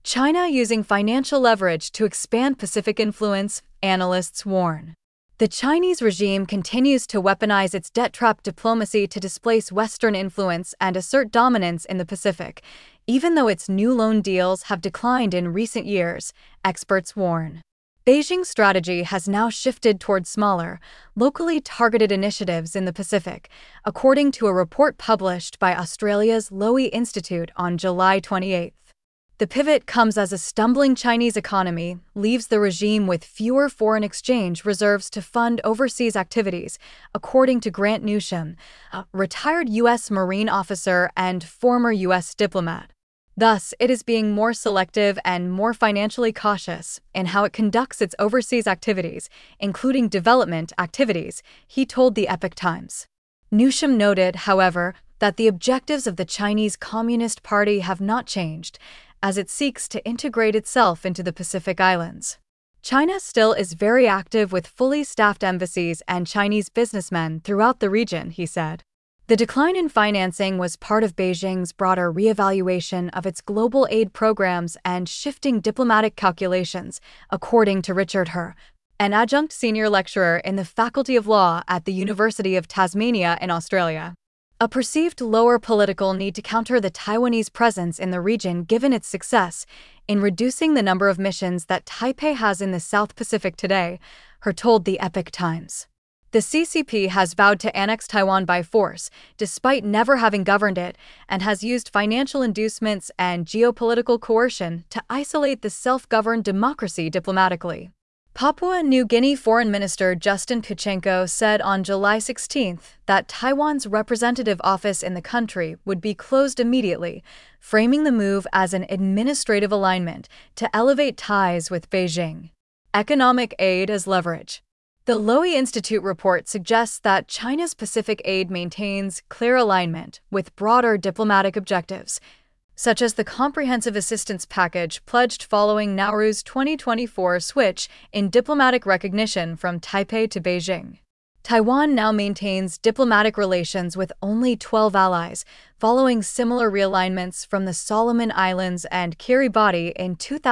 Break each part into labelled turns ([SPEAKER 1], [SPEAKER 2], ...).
[SPEAKER 1] China using financial leverage to expand Pacific influence, analysts warn. The Chinese regime continues to weaponize its debt trap diplomacy to displace Western influence and assert dominance in the Pacific, even though its new loan deals have declined in recent years, experts warn. Beijing's strategy has now shifted toward smaller, locally targeted initiatives in the Pacific, according to a report published by Australia's Lowy Institute on July 28. The pivot comes as a stumbling Chinese economy leaves the regime with fewer foreign exchange reserves to fund overseas activities, according to Grant Newsham, a retired U.S. Marine officer and former U.S. diplomat. Thus, it is being more selective and more financially cautious in how it conducts its overseas activities, including development activities, he told the Epoch Times. Newsham noted, however, that the objectives of the Chinese Communist Party have not changed, as it seeks to integrate itself into the Pacific Islands. China still is very active with fully staffed embassies and Chinese businessmen throughout the region, he said. The decline in financing was part of Beijing's broader reevaluation of its global aid programs and shifting diplomatic calculations, according to Richard Herr, an adjunct senior lecturer in the Faculty of Law at the University of Tasmania in Australia. A perceived lower political need to counter the Taiwanese presence in the region given its success in reducing the number of missions that Taipei has in the South Pacific today, Herr told the Epoch Times. The CCP has vowed to annex Taiwan by force, despite never having governed it, and has used financial inducements and geopolitical coercion to isolate the self-governed democracy diplomatically. Papua New Guinea Foreign Minister Justin Kuchenko said on July 16 that Taiwan's representative office in the country would be closed immediately, framing the move as an administrative alignment to elevate ties with Beijing. Economic aid as leverage. The Lowy Institute report suggests that China's Pacific aid maintains clear alignment with broader diplomatic objectives, such as the comprehensive assistance package pledged following Nauru's 2024 switch in diplomatic recognition from Taipei to Beijing. Taiwan now maintains diplomatic relations with only 12 allies, following similar realignments from the Solomon Islands and Kiribati in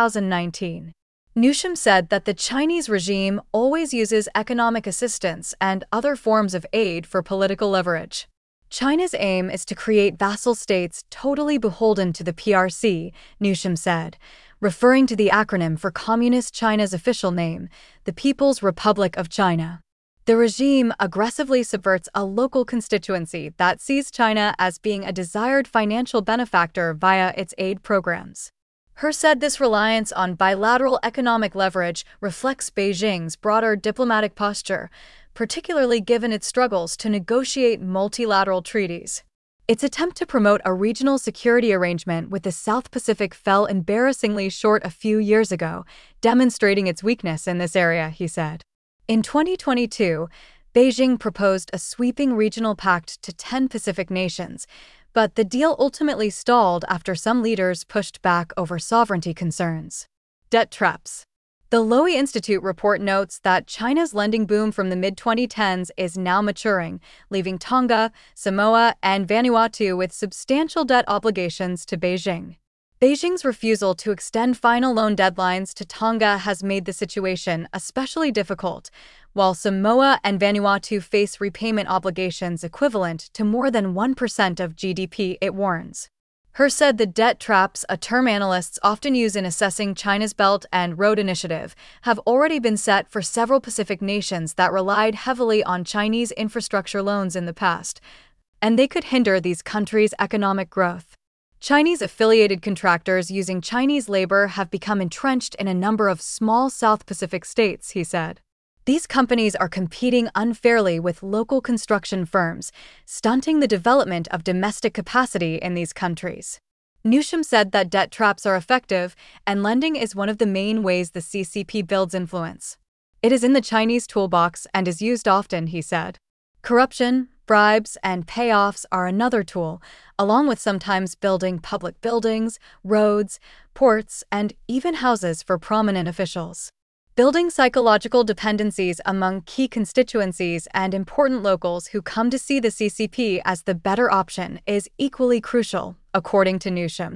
[SPEAKER 1] 2019. Newsham said that the Chinese regime always uses economic assistance and other forms of aid for political leverage. China's aim is to create vassal states totally beholden to the PRC, Newsham said, referring to the acronym for Communist China's official name, the People's Republic of China. The regime aggressively subverts a local constituency that sees China as being a desired financial benefactor via its aid programs. Herr said this reliance on bilateral economic leverage reflects Beijing's broader diplomatic posture, particularly given its struggles to negotiate multilateral treaties. Its attempt to promote a regional security arrangement with the South Pacific fell embarrassingly short a few years ago, demonstrating its weakness in this area, he said. In 2022, Beijing proposed a sweeping regional pact to 10 Pacific nations, but the deal ultimately stalled after some leaders pushed back over sovereignty concerns. Debt traps. The Lowy Institute report notes that China's lending boom from the mid-2010s is now maturing, leaving Tonga, Samoa, and Vanuatu with substantial debt obligations to Beijing. Beijing's refusal to extend final loan deadlines to Tonga has made the situation especially difficult, while Samoa and Vanuatu face repayment obligations equivalent to more than 1% of GDP, it warns. Herr said the debt traps, a term analysts often use in assessing China's Belt and Road Initiative, have already been set for several Pacific nations that relied heavily on Chinese infrastructure loans in the past, and they could hinder these countries' economic growth. Chinese-affiliated contractors using Chinese labor have become entrenched in a number of small South Pacific states, he said. These companies are competing unfairly with local construction firms, stunting the development of domestic capacity in these countries. Newsham said that debt traps are effective, and lending is one of the main ways the CCP builds influence. It is in the Chinese toolbox and is used often, he said. Corruption, bribes, and payoffs are another tool, along with sometimes building public buildings, roads, ports, and even houses for prominent officials. Building psychological dependencies among key constituencies and important locals who come to see the CCP as the better option is equally crucial, according to Newsham.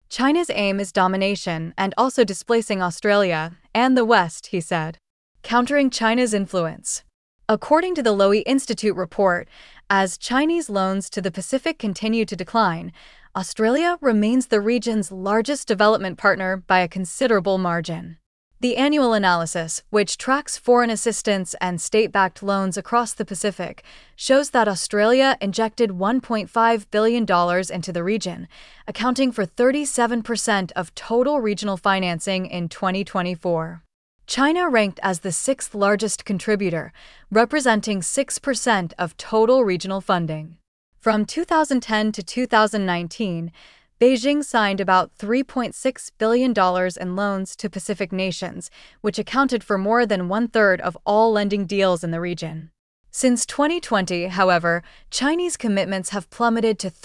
[SPEAKER 1] China's aim is domination and also displacing Australia and the West, he said. Countering China's influence. According to the Lowy Institute report, as Chinese loans to the Pacific continue to decline, Australia remains the region's largest development partner by a considerable margin. The annual analysis, which tracks foreign assistance and state-backed loans across the Pacific, shows that Australia injected $1.5 billion into the region, accounting for 37% of total regional financing in 2024. China ranked as the sixth largest contributor, representing 6% of total regional funding. From 2010 to 2019, Beijing signed about $3.6 billion in loans to Pacific nations, which accounted for more than one-third of all lending deals in the region. Since 2020, however, Chinese commitments have plummeted to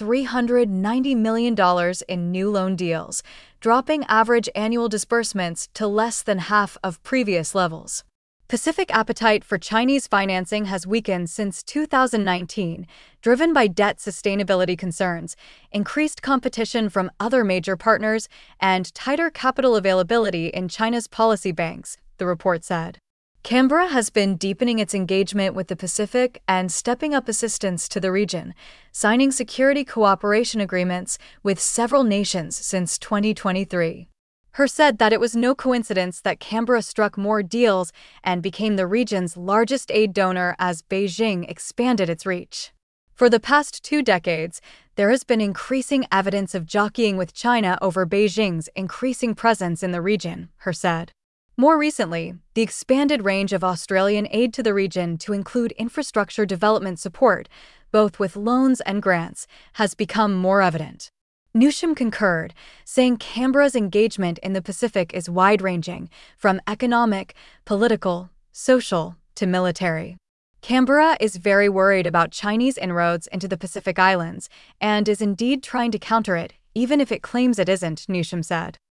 [SPEAKER 1] $390 million in new loan deals, dropping average annual disbursements to less than half of previous levels. Pacific appetite for Chinese financing has weakened since 2019, driven by debt sustainability concerns, increased competition from other major partners, and tighter capital availability in China's policy banks, the report said. Canberra has been deepening its engagement with the Pacific and stepping up assistance to the region, signing security cooperation agreements with several nations since 2023. He said that it was no coincidence that Canberra struck more deals and became the region's largest aid donor as Beijing expanded its reach. For the past 2 decades, there has been increasing evidence of jockeying with China over Beijing's increasing presence in the region, he said. More recently, the expanded range of Australian aid to the region to include infrastructure development support, both with loans and grants, has become more evident. Newsham concurred, saying Canberra's engagement in the Pacific is wide-ranging, from economic, political, social, to military. Canberra is very worried about Chinese inroads into the Pacific Islands and is indeed trying to counter it, even if it claims it isn't, Newsham said.